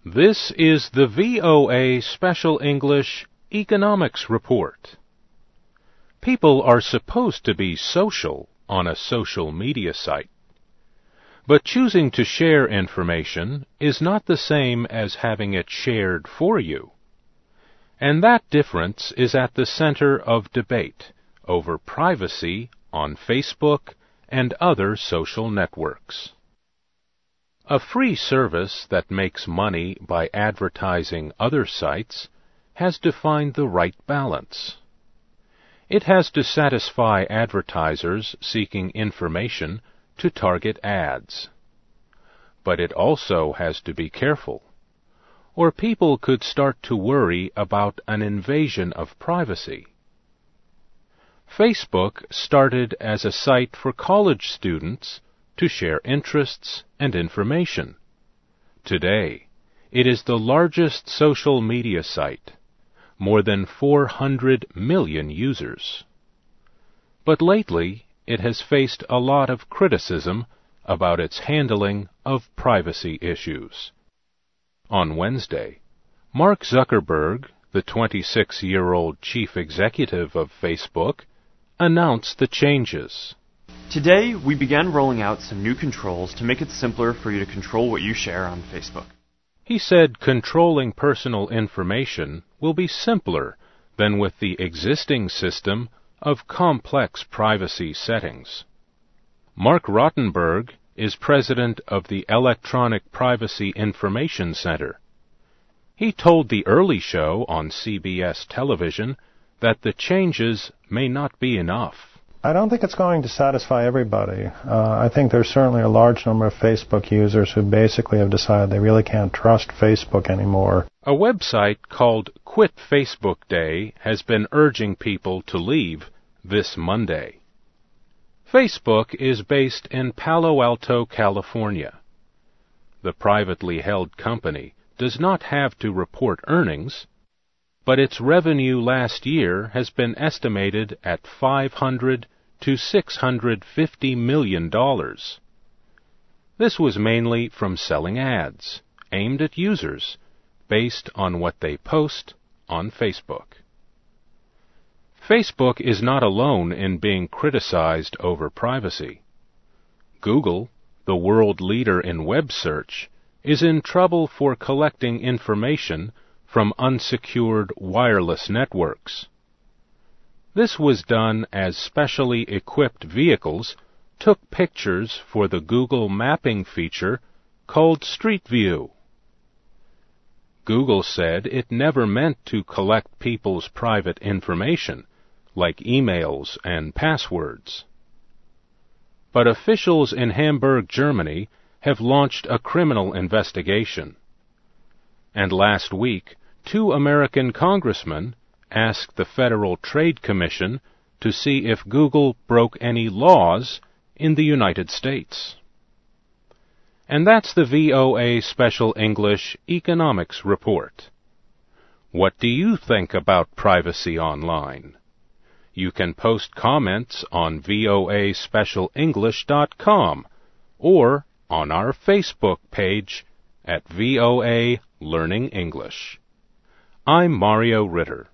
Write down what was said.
This is the VOA Special English Economics Report. People are supposed to be social on a social media site. But choosing to share information is not the same as having it shared for you. And that difference is at the center of debate over privacy on Facebook and other social networks. A free service that makes money by advertising other sites has to find the right balance. It has to satisfy advertisers seeking information to target ads. But it also has to be careful, or people could start to worry about an invasion of privacy. Facebook started as a site for college students to share interests and information. Today, it is the largest social media site, more than 400 million users. But lately, it has faced a lot of criticism about its handling of privacy issues. On Wednesday, Mark Zuckerberg, the 26-year-old chief executive of Facebook, announced the changes. Today, we began rolling out some new controls to make it simpler for you to control what you share on Facebook. He said controlling personal information will be simpler than with the existing system of complex privacy settings. Mark Rottenberg is president of the Electronic Privacy Information Center. He told The Early Show on CBS television that the changes may not be enough. I don't think it's going to satisfy everybody. I think there's certainly a large number of Facebook users who basically have decided they really can't trust Facebook anymore. A website called Quit Facebook Day has been urging people to leave this Monday. Facebook is based in Palo Alto, California. The privately held company does not have to report earnings, but its revenue last year has been estimated at $500 to $650 million. This was mainly from selling ads aimed at users based on what they post on Facebook. Facebook is not alone in being criticized over privacy. Google, the world leader in web search, is in trouble for collecting information from unsecured wireless networks. This was done as specially equipped vehicles took pictures for the Google mapping feature called Street View. Google said it never meant to collect people's private information, like emails and passwords. But officials in Hamburg, Germany, have launched a criminal investigation. And last week, 2 American congressmen asked the Federal Trade Commission to see if Google broke any laws in the United States. And that's the VOA Special English Economics Report. What do you think about privacy online? You can post comments on voaspecialenglish.com or on our Facebook page at VOA Learning English. I'm Mario Ritter.